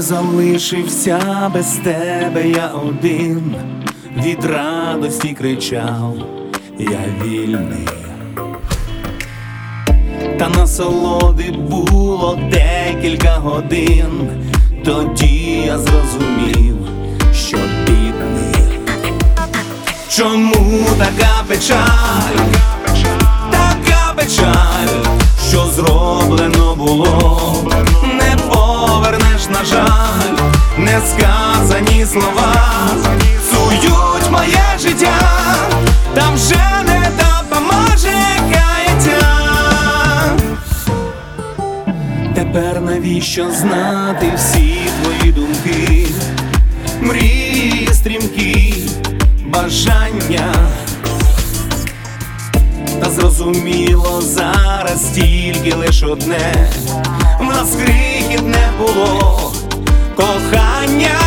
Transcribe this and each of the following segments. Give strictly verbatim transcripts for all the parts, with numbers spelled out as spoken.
залишився без тебе я один, від радості кричав, я вільний. Та насолоди було декілька годин, тоді я зрозумів, що бідний. Чому така печаль, така печаль, що зроблено було, не повернеш, на жаль, несказані слова псують моє життя, там вже не допоможе каяття. Тепер навіщо знати всі твої думки, мрії стрімкі, бажання? Та зрозуміло зараз тільки лиш одне: в нас крихітне було кохання.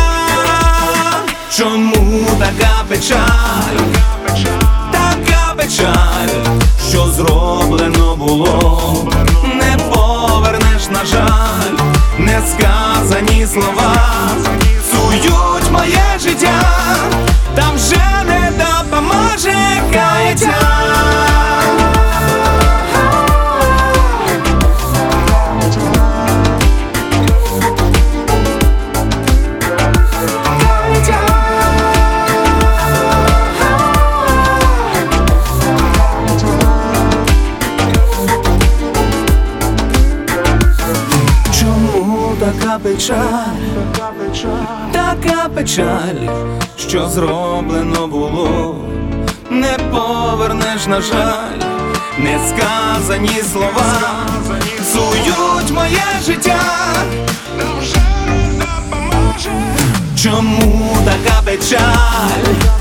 Чому така печаль, така печаль, що зроблено було, не повернеш, на жаль, несказані слова псують моє життя, там вже не допоможе каяття. Така печаль, така печаль, що зроблено було, не повернеш, на жаль, несказані слова псують моє життя. Чому така печаль?